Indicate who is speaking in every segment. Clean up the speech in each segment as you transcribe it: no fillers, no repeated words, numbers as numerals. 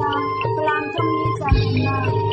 Speaker 1: Kalam Tommy Channa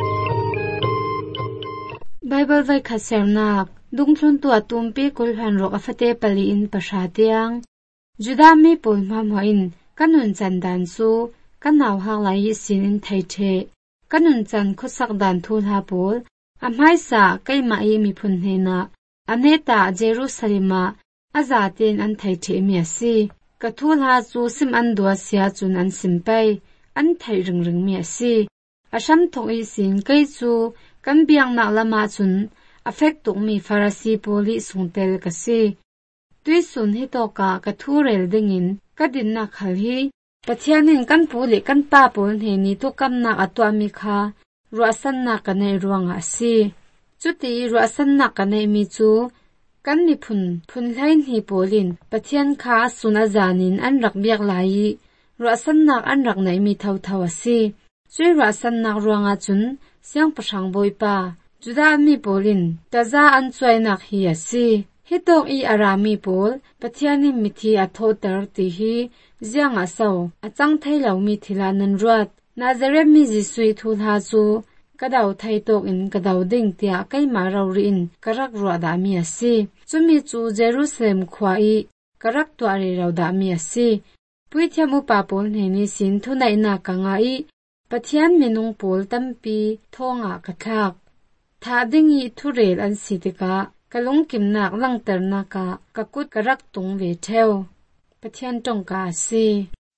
Speaker 2: Bible vai khasernak dungthlun tu atumpi kulhan rok afate pali in pasatiang Juda mi polma moin kanun chandan su kanaw hang lai sin in thaithe kanun chan khosak dan thul ha pol amhai sa kaima I mi phun hena aneta Jerusalema azatin an thaithe mi asi kathul ha chu sim an dua sia chun an simpai an thai ring mi asi asham thong I sin kai chu kan biang na lama chun affect tok mi Pharisi poli sungtel kasi tui sun hi to ka thurel dingin kadin na khal hi pathianin kan puli kan pa pol he ni to kam na atwa mi kha ruasan na kanai ruanga si chuti ruasan na kanai mi chu kan ni phun hlain hi polin pathian kha suna zanin an rak biak lai ruasan nak an rak nai mi thau asi chui ruasan nak ruanga chun siang pasang boipa Juda mi polin taza an chuai nak hi asi hitong I arami pol pathiani mithi athotar ti hi zianga so achang thailo mi thila nan ruat Nazareth mi Jisui thul ha chu kadaw thai tok in kadaw ding tia kaima rawri in karak ruwa da mi asi chumi chu Jerusalem khwa I karak twari raw da mi asi puithiamu pa pol heni sin thunai na kanga I pathian menung pol tampi thonga kathak tha dingi thurel an sitika kalung kimnak langterna ka kakut karak tung ve theu pathian tong ka si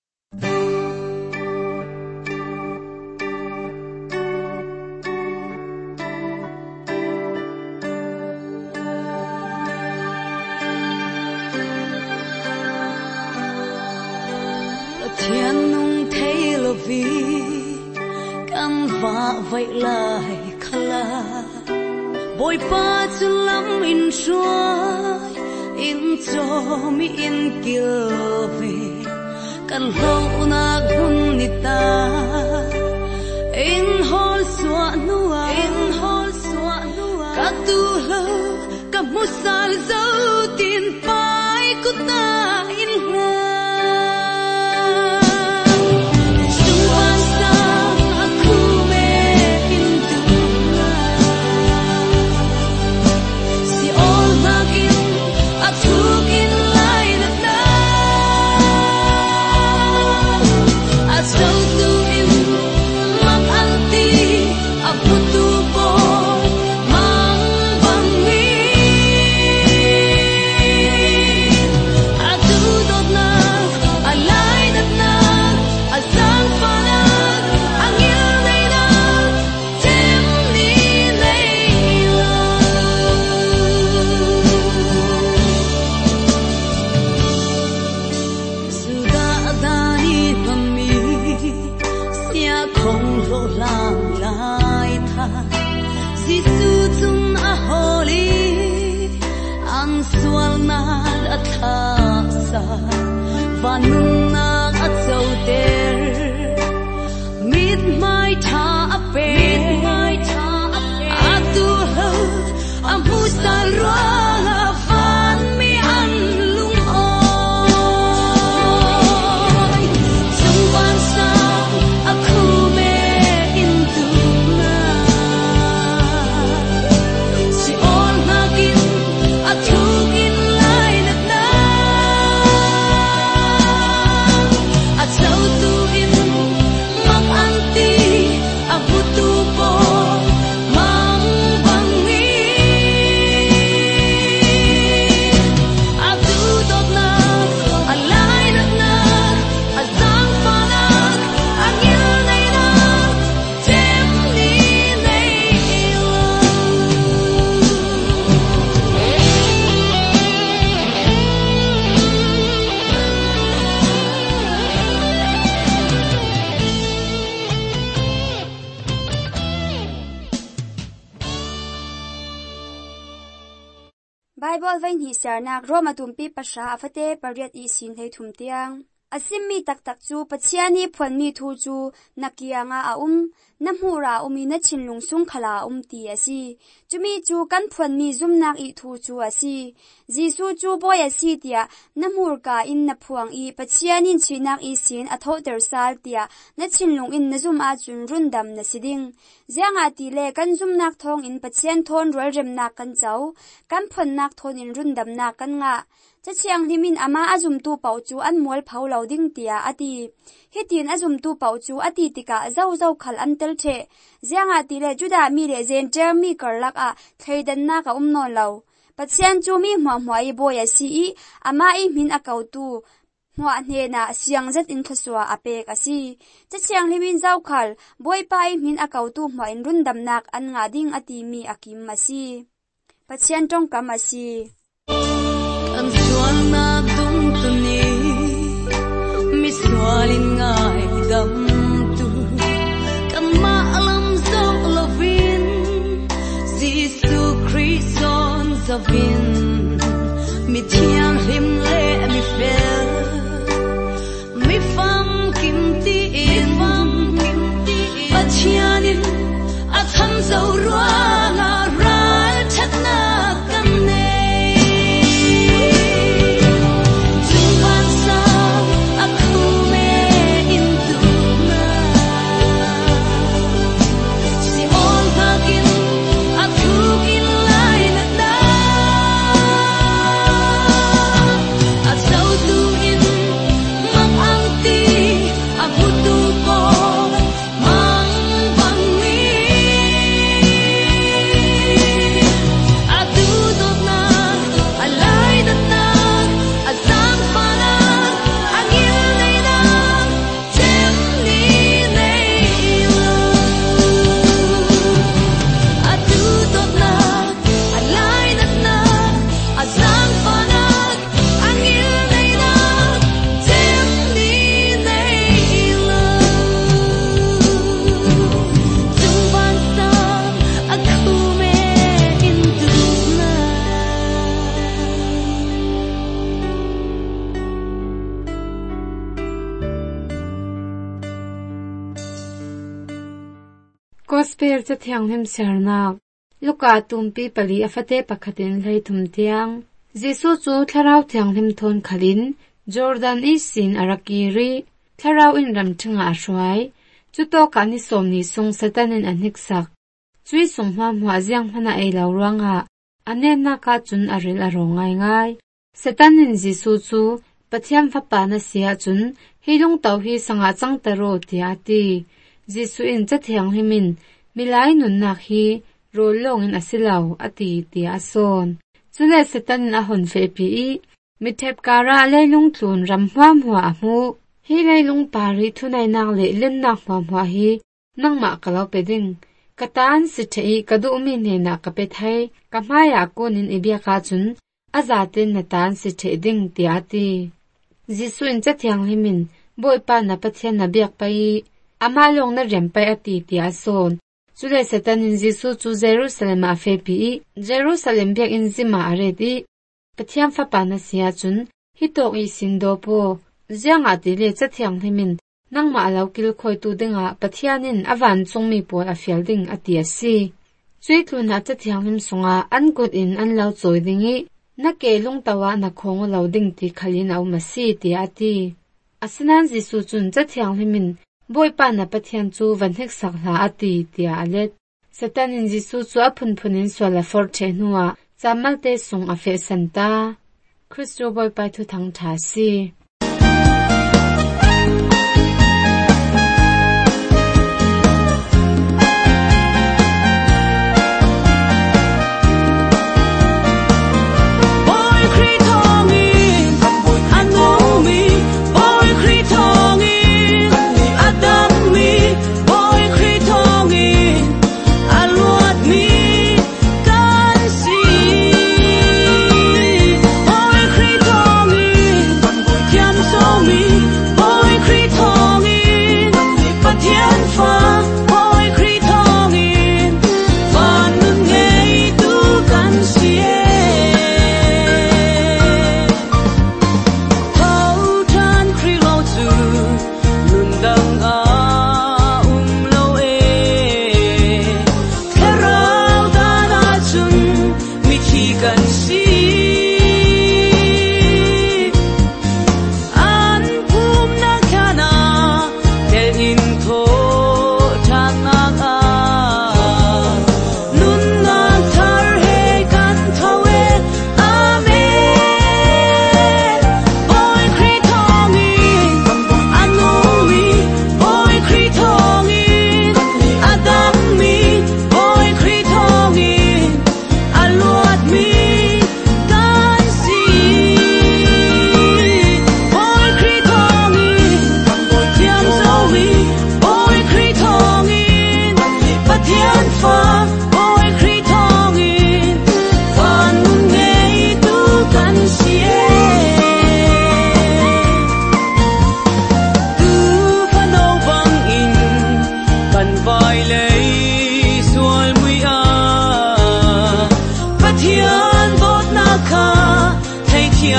Speaker 3: pathian nung thấy lo vi kan va vậy lại khala bồi pa chu lam in suai in cho mi in kill ve kan lo na gun ni ta in hol swa nuwa ka tu lo ka musal zo tin pai ku ta in ha
Speaker 1: Bible vain hi sarnak Roma tumpi pasha afate pariat I sin thei thum tiang Asimi tak chu pachiani phonmi thu chu nakianga namhura umi na chinlung sung khala ti asi chumi chu kan phonmi zumnak I thu chu asi Jisu chu boy asi tia namhur ka in na phuang I pachianin chinak I sin atho tersal tia na chinlung in na zum a chun rundam na siding zianga ti le kan zumnak thong in pachian thon rol remnak kan chau kan phonnak thon in rundam na kan nga Chiang limin ama azum tu pau chu an mol phau loading tia ati hitin azum tu pau chu ati tika zau khal an tel the zianga ti le juda mi le zen mi karlak a thleidan na ka no lo pachian chu mi hmai boya si ama I min akau tu hwa hne na siang zat in thaswa ape ka si chiang limin zau khal boy pai min akau tu hma in rundam nak an nga ding ati mi akim masi pachian tong kam asi
Speaker 3: Ang sual na tuni mi sualin ngai dam tu kan maalam zo lovin Jisu Kriston zavin mi tiang him le mi fel mi fam kim ti in pachianin a tham zo rua la ral chat na kan ne
Speaker 2: Gospel cha thiang him sernak luka tumpi pali afate pakhatin hlei thum tiang Jisu chu tharau thiang him thon khalin Jordan isin arakiri tharau in ram thinga ashwai chuto kani somni sung satanin anhiksak chui sungma hwa jiang hana ei lawranga anena ka chun aril arongai ngai satanin Jisu chu pathiam phapa na sia chun hilung tau hi sanga changtaro tiati Jisu in chathiang himin milai nunnak hi rolong in asilaw ati ti ason chule satan a hon fe pi mithep kara leilung tlun ram hwa mu hi leilung pari thunai nak le len nak hwa hi nangma kalaw peding katan si thei kadu mi ne na ka pe thai ka maya konin ibia ka chun azatin natan si thei ding ti ati Jisu in chathiang himin boy pa na pathian na biak pai ama long na rempai ati ti ason chule satanin Jisu chu Jerusalem a fe pi Jerusalem biak in zima aredi pathiam fa pa na sia chun hitok I sindo po ziang ati le chathiang himin nangma alaw kil khoi tu dinga pathianin awan chungmi po a fial ding ati asi chui tluna chathiang him sunga an gut in an law choi dingi na ke lung tawa na khong law ding ti khalin au masi ti ati asinan Jisu chun chathiang himin boy pa na pathian chu vanhek sakla ati tia alet satanin Jisu chu aphun phunin swala for thenuwa chamalte sung a fe santa Christo boy pa thu thang thasi
Speaker 3: Boy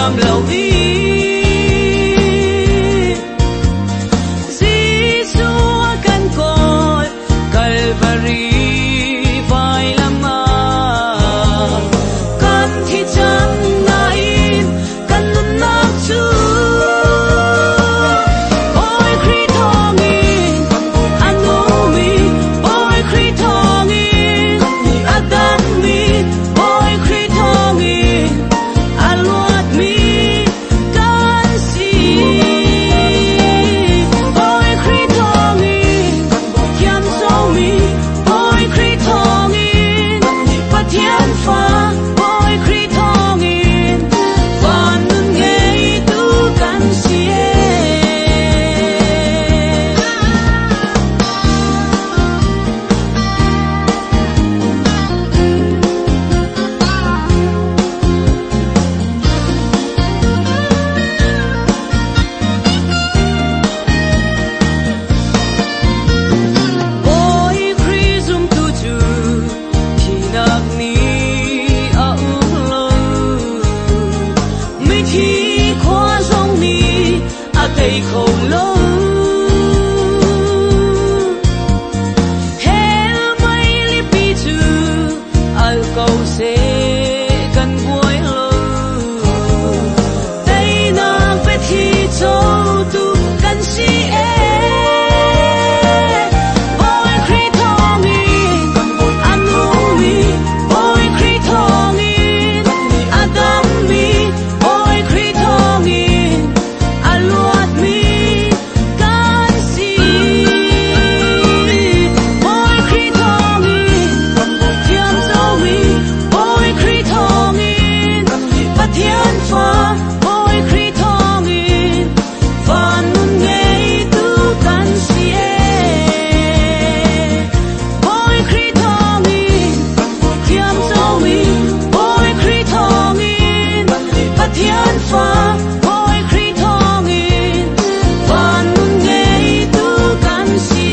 Speaker 3: làm lâu đi Giêsu cần cội Calvary vai làm mà cần thì chẳng ngại cần luôn nát chú ôi Christ thong in anh ôm mi ôi Christ thong in Adam mi ôi Christ thong in anh luat mi can si ôi Christ thong in kiam so mi ôi Christ thong in bắt thiên pha ôi Christ thong in van nun nghe tu can si ôi Christ zum tu chu thì nạc ni a lo mi thi khoa song ni a tây không lo hel mai li pi chu al câu se kan vui lo tây nạc pe thi châu tu kan si ôi Christ thong in anh ôm mi ôi Christ thong in Adam mi ôi Christ thong in anh luat mi can si ôi Christ thong in thiam dấu mi ôi Christ thong in bắt thiên pha ôi Christ thong in van nun nghe tu can si ôi Christ thong in thiam dấu mi ôi Christ thong in bắt thiên pha ôi Christ thong in van nun nghe tu can si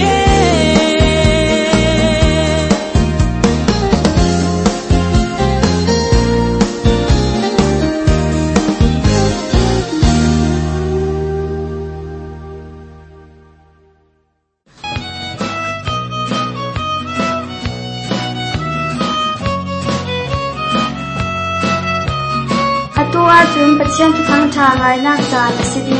Speaker 1: Atua chun pathian tu thang tha ngai nak chan asidi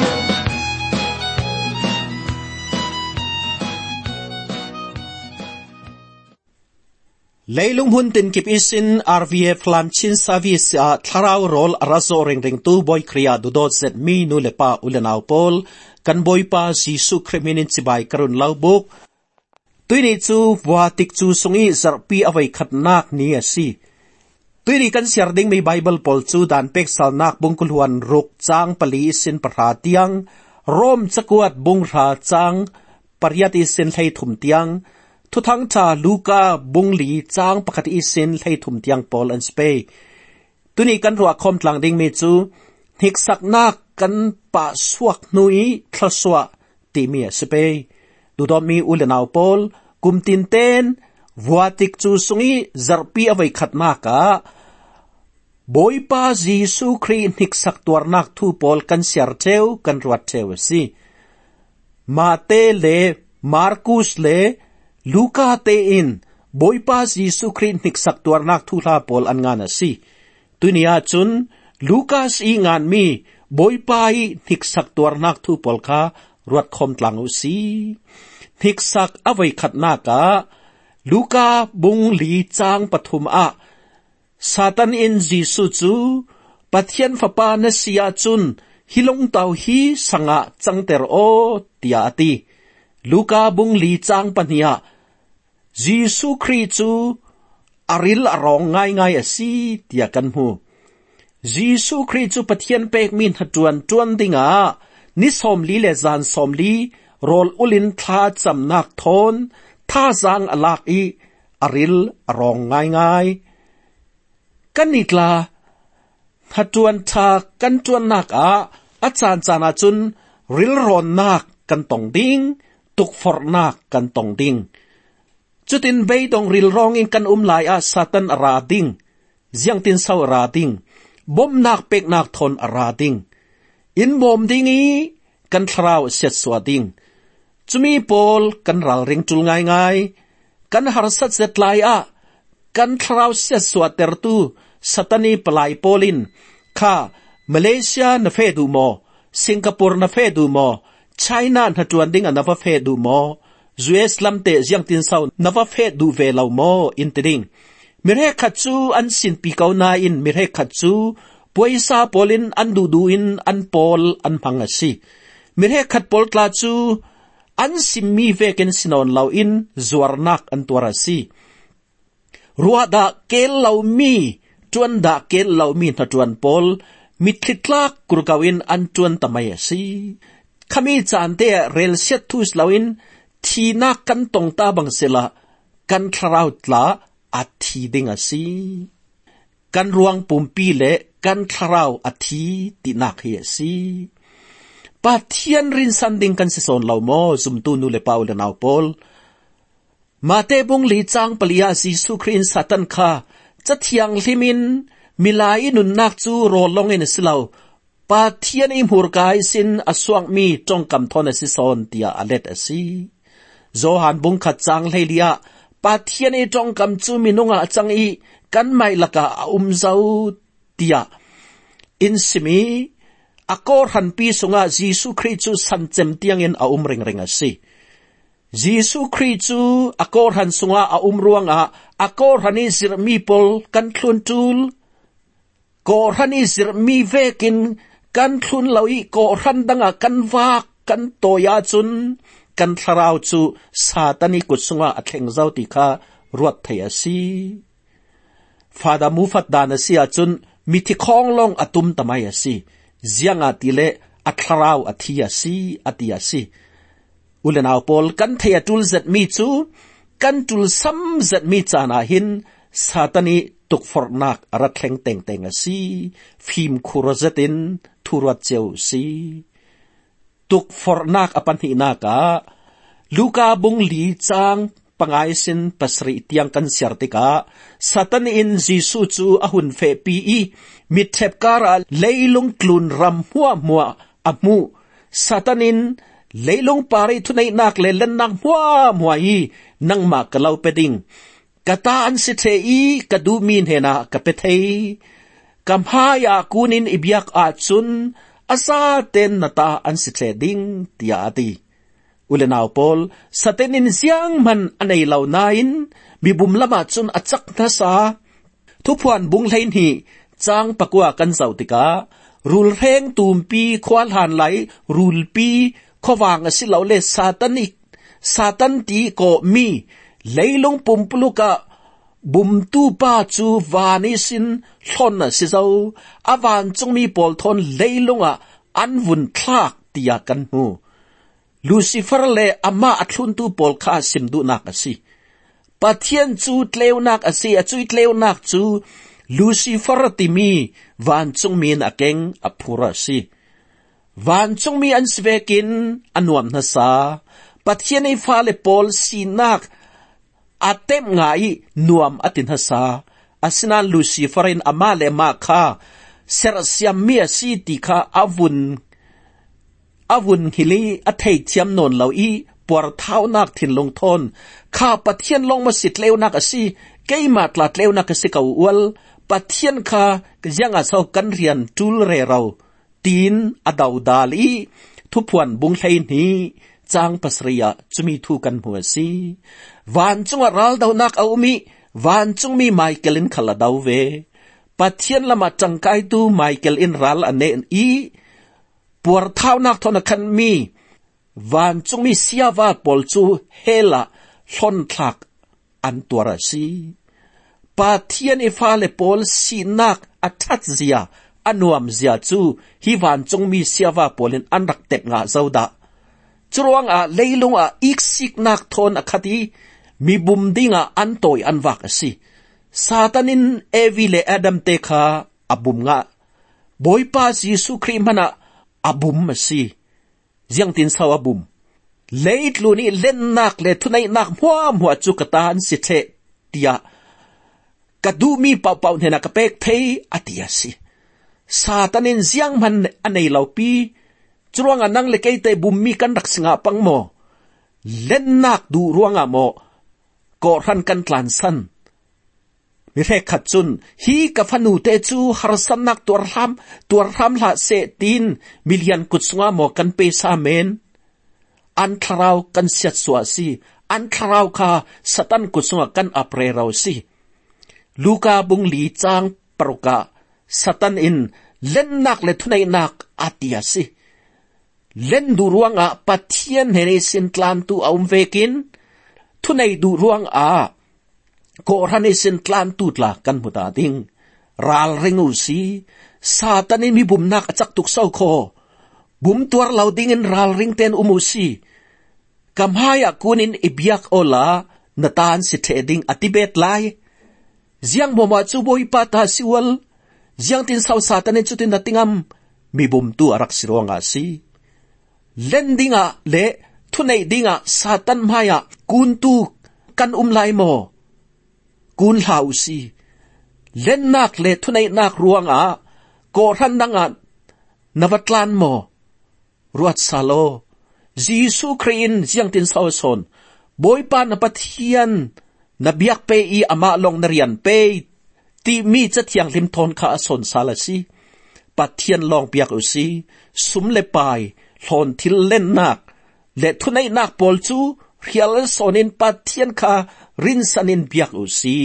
Speaker 4: Leilung hun tin kip isin RVF lam chin service a tharau rol arazo ring tu boy kriya dudot zet mi nu lepa ulenau pol kan boy pa Jesu kriminin sibai karun laubuk tuini chu watik chu sungi zarpi awai khatnak ni asi tuini kan siarding mi Bible pol chu dan pek salnak bungkul huan ruk chang pali isin parhatiang rom chakuat bungra chang pariat isin thei thum tiang thu thang cha Luka bungli chang pakhat isin thei thum tiang Paul and Spay tuni kan ruwa khom tlang ding mi chu hik saknak kan pa suak nui thlaswa ti mi Spay dudom mi ulenau Paul kumtin ten watik chu sungi zarpi awai khatna ka boipa Jesu Christ hik sak tuarnak thu Paul kan siar theu kan ruat theu si Mate le Markus le Luka te in boipa Jesu Christ hik sak tuarnak thu la Paul an ngana si tunia chun Lucas i ngan mi boipa i hik sak tuarnak thu Paul kha ruat khom tlang si hik sak awai khatna ka Luka bung li chang pathum a Satan in Jesu chu pathian fapa na siya chun hilong tau hi sanga changter o tia ati Luka bung li chang pania Jesu Christ chu aril arong ngai asi tia kan hu Jesu Christ chu pathian pek min hatuan tuan dinga ni somli le zan somli rol ulin tha chamnak thon tha zang alak i aril arong ngai kanitla hatuan tha kan tuan nak a achan chana chun ril ron nak kan tong ding tuk for nak kan tong ding chutin beidong ril rong in kan lai a Satan ra ding ziang tin sau ra ding บ่มนักเป็กนักทนอาราดิงอินบ่มดิงีกันทราวเสียดสวดิงจุมีปอลกันรัลริงจุลง่ายๆกันหารสัตเสร็จลายกันทราวเสียดสวดเตอร์ตูสัตนีปลายปอลินข้ามาเลเซียนเฟดูโมสิงคโปร์นเฟดูโมไชน่าหจวนดิงอันนฟเฟดูโมยูเอสลัมเตเจียงตินเซานฟเฟดูเวลาโมอินติดิงมิเรขัดจูอันสินปีเกานาอินมิเรขัดจูป่วยซาปอลินอันดูอินอันปอลอันพังสีมิเรขัดปอลตลาจูอันสิมีเวกันสินอนลาวอินจวรนักอันตัวรสีรัวดาเกลลาวมีจวนดาเกลลาวมีหจวนปอลมิทลิตลักกรุกาวินอันจวนตมัยสีขมีจานเตะเรลเซตุสลาวินทีนักกันตรงตาบังเสละกันคราวตลาอัฐีดิงสีกันรวงปุ่มปีเละกันคราวอัฐีตินักเฮียสีปาเทียนรินสันดิงกันสิสอนเหล่าโมซุมตูนูเลปาวเลนาวปอลมาเตบุงลีจางปลียาซีสุครินสัตันคาจะเทียงลิมินมิลายนุนนักจูโรลงเงินสิลาวปาเทียนอิมหูรกายสินอสวงมีจงกำทอนสิสอนเตียอเลตสีโจฮันบุงขัดจางเลยเลียปาเทียนไอจงกำจูมินุงะจังอีกันไม่ละกะเจ้าเตียอินสิมีอากอร์หันปีสุงะยิสุคริจูสันเจมเตียงอินเริงเริงสิยิสุคริจูอากอร์หันสุงะรวงอากอร์หันอิสิรมีปอลกันคลุนจูลกอร์หันอิสิรมีเวกินกันคลุนลาวีกอร์หันดังกันวากกันโตยาจุนกันทราวจูซาตานิกุศงะอัตเงเจ้าติคารวดเทียสีฟาดามูฟัดดานสีอาจุนมิทิคองลงอตุมตมัยสีเจียงอาติเลอัทราวอัติยสีอัติยสีอุลนาวปอลกันเทียจุลเซตมีจูกันจุลซัมเซตมีจานาหินซาตานิตุกฟอร์นักอรัตเงเตงเตงสีฟิมคูรเซตินทูรวดเจวสีตุกฟอร์นักอปันหินากาลูกาบุงลีจางปังไอสินปัสริเตียงกันเสียติกาสัตันอินจิสุจูอหุนเฟปีอีมิเทปการาเลลุงกลุนรำหัวมัวอมูสัตันอินเลลุงปาริทุนัยนักเลลนักหัวมัวอีนังมากะเลาเปดิงกะตาอันสิเทอีกะดูมีนเฮนากะเปเทกำหายากุนินอิบยักอาจุนอาซาเตนนาตาอันสิเทดิงติยาดีอุเลนาวปอลสเตนินเสียงมันอันไอเหล่านาอินมีบุมละมาจุนอัจักนาซาทุกวันบุงเลนฮีจางปะกัวกันเสาติการูลเร่งตูมปีควาลหันไหลรูลปีขวางสิเหล่าเลซาตันตีโกมีเลยลงปุ่มปลุกะบุมตูป้าจูวานิสินชนสิเจ้าอาวานจงมีปอลทนเลยลงอันวุ่นคลากตียกันหูลูซิเฟอร์เลอามาอัตุนตูปอลคาสิมดูนักสิปัทเทียนจูเทเลวนักสิจูเทเลวนักจูลูซิเฟอร์ติมีวานจงมีนักเก่งอภูรสิวานจงมีอันสเวกินอันวมนาซาปัทเทียนไอฟ้าเลปอลสีนักอาเต็มไงนวมอตินนาซาอาสนาลูซิเฟอร์อินอามาเลมาคาเซรเซียมีสีติคาอาวุนฮิลีอัฐเทียมนนเหล่าอีปวดเท้านักถิ่นลงทนข้าปะเทียนลงมาสิทเลวนักสิเกยมาตลาดเลวนักสิกาวลปะเทียนข้ายังอาเซากันเรียนจูลเรเราตีนอดาวดาลีทุพวันบุงไลนี้จางปัสริยะจะมีทูกันหัวสิวันจงรัลดาวนักเอามีวันจงมีไมเคิลินขลาดาวเวปะเทียนละมาจังไกตูไมเคิลินรัลอันเนอีปวดเท้านักทนคันมีวันจงมีเสียว่าปอลจูเฮละชนทักอันตัวราศีปาเทียนอิฟาเลปอลสีนักอัทัดเสียอันวมเสียจูฮิวันจงมีเสียว่าปอลินอันรักเต็บงาเจ้าดาจรวงเลยลงอีกสิกนักทนคดีมีบุมดิงอันโตยอันวักสิซาตานินเอวิเลอดัมเตคาอบุมงาบอยปาจิสุครีมันอบุมสิยังตินสาวบุมเลดลูนี่เล่นนักเลทุนัยนักหัวจุกตานสิเทติยากระดูมีเป่าเนนักเป็กเทอติยาสิ Satanin ziang man anay laupi, churuang anang lekay te bumi kan raksinga pang mo, lennak du ruanga mo, koran kan tlansan. Mirek khatsun, hi kafanu te chu harsanak tuarham la se tin milyan kutsunga mo kan pesa men. An tharau kan siat suasi, an tharau ka satan kutsunga kan apre rau si. Luka bung li chang paruka, satan in lennak le thunay nak atia si. Len du ruanga patien hene sin tlan tu vekin, thunay du ruang koran isin tlan tutla kan mutating. Ral ringu si, satanin mi bumnak atsak tuksaw ko. Bumtuar laudingin ral ring ten umusi. Kamhaya kunin ibiyak ola, nataan si teding atibet lay. Ziyang momatsuboy pata siwal, ziyang tinsaw satanin sutin natingam, mi bumtu arak siruanga si. Lendi nga le, tunay di nga satan maya, kuntu kan umlay mo. Kun lau si, len nak le tunay nak ruang koran na nga, navatlan mo, ruat salo, Jisu Kriin siyang tinsawson, boy pa napathiyan, nabiyak pe amalong nariyan pe, ti mi tiyang limton ka ason salasi, pathiyan long biyak usi, sumlepay, lon til len nak, le tunay nak polchu, rial sonin pathiyan ka, rinsanin biyak usi.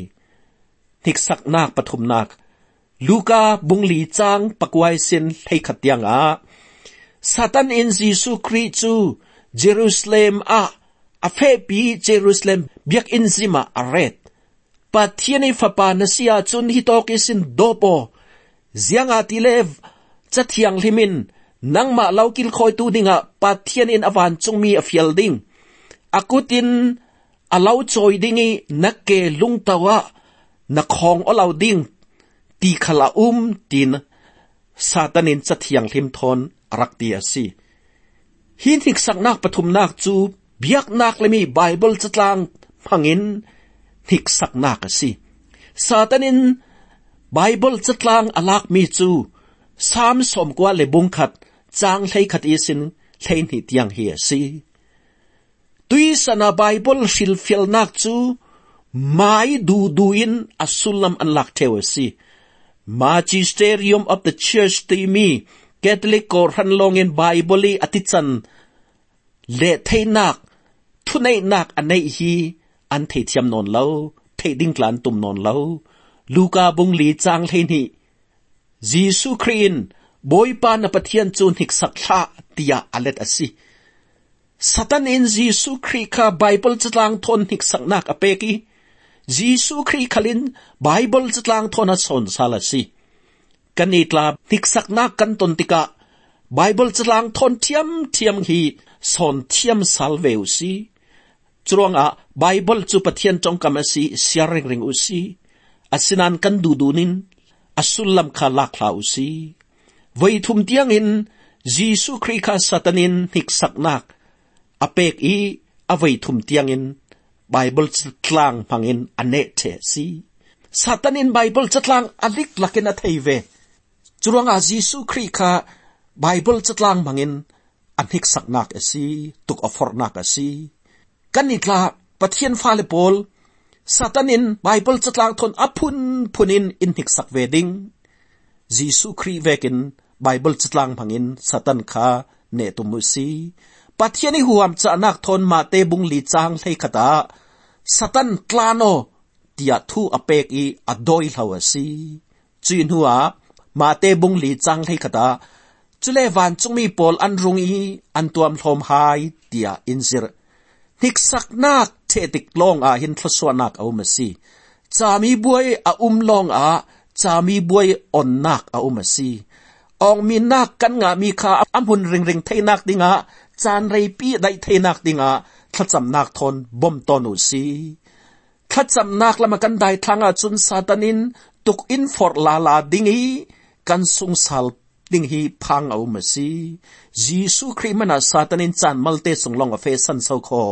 Speaker 4: Niksak nak patum nak. Luka bungli chang pakwai sin leikatyang Satan in Jisu Kristu Jerusalem afepi Jerusalem biyak inzima aret. Patiani fapa nasiya chun hitoki sin dopo. Ziyang atilev chatyang limin nang malaukil koy tu dinga patianin avan chung mi afielding. Akutin alaw choy dingi nakke lungtawa nakhong olaw ding ti khalaum tin satanin chatyang limthon arakti asi. Hinik saknak patum nak chu biak nak lemi Bible chatlang phangin hik saknak asi. Satanin Bible chatlang alak mi chu sam som kwa le bungkhat chang hlei khat isin hlein hi tiang hi asi. Tui sana Bible filfil nak chu mai duin asulam anlak tewasi. Magisterium of the Church ti mi Catholic koran longin Bible atitsan le theinak thunay nak anay hi an thei thiam non lo thei ding tlan tum non lo. Luka bung li chang hlein hi Jisu Kriin boy pa na pathian chun hik sakha tia alet asi. Satan in Jisu Kri ka Bible chatlang thon hik saknak apeki. Jisu Kri kalin Bible chatlang thon ason salasi. Kanitla hik saknak kan tontika Bible chatlang thon tiam hi son tiam salveu si. Churanga Bible chu pathian chong kamasi siaring ring usi. Asinan kan dudunin asulam ka lakla usi. Vai thum tiang in Jisu Kri ka satanin hik saknak apek avay thum tiangin Bible chatlang pangin anete si. Satanin Bible chatlang alik lakin athayve. Churanga Jisu Kri ka Bible chatlang pangin anhik saknak asi, tuk ofornak asi. Kanitla pathian falipol, satanin Bible chatlang thon punin inhik sakveding. Jisu Kri vekin Bible chatlang pangin satan ka netumusi. Patiani huam cha anak thon mate bung li chang hlei khata satan klano tia thu apek adoi hlawasi. Chin huwa mate bung li chang hlei khata chule van chungmi pol an rungi an tuam hlom hai tia inzir. Hik saknak thetik long hin thlaswanak aumasi. Chami buai long chami buai onnak aumasi. Ong minak kan nga mi kha amhun ring theinak dinga chan rei pi dai theinak dinga thacham nak thon bom tonu si. Thacham nak lama kan dai thanga chun satanin tuk in for lala dingi kan sung sal ding hi phang au masi. Jisu Kri mana satanin chan malte sunglong afe san sau kho.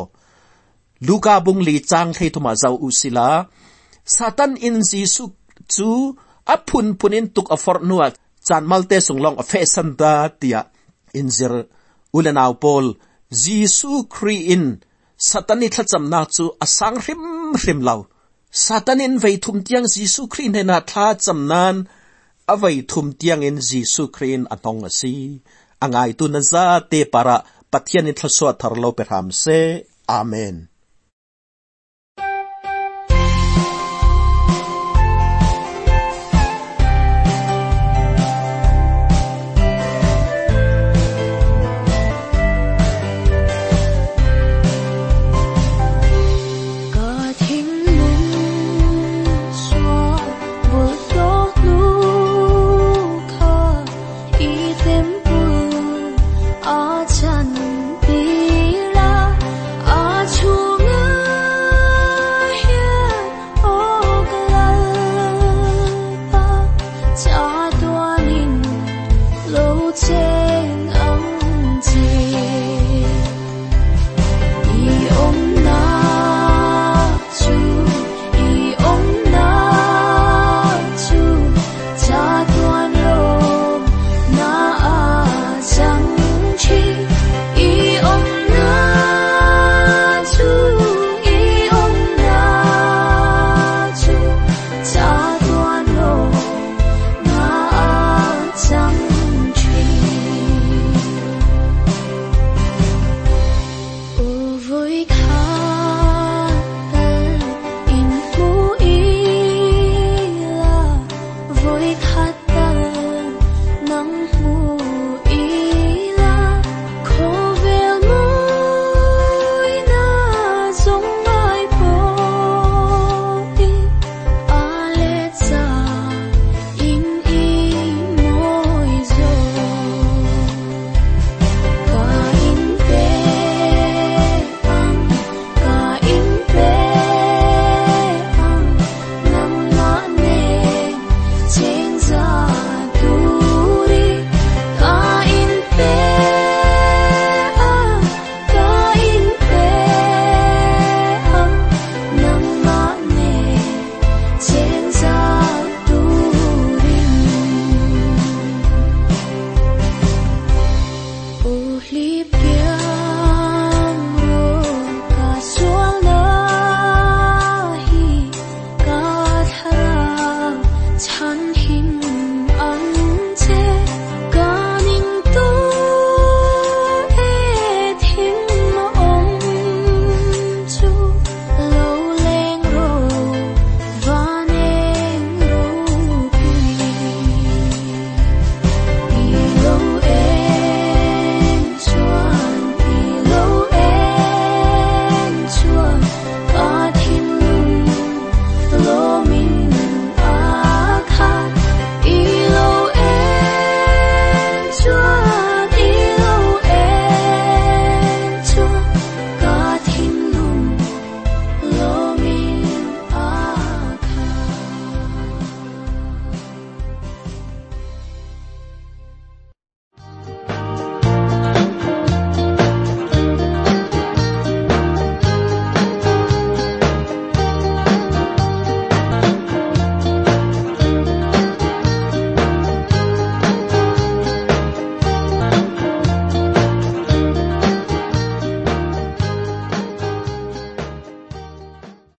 Speaker 4: Luka bung li chang thei thuma zau usila. Satan in Jisu chu punin tuk afor nuwa chan malte sunglong a fe san da tia inzir ulenaw pol Jisu Christ in satani thlacham na chu asang rim lau satanin vei thum tiang Jisu Christ hena thla chamnan avei thum tiang in Jisu Christ anong asi angai tu na za te para pathian in thlaswa tharlo perham se amen.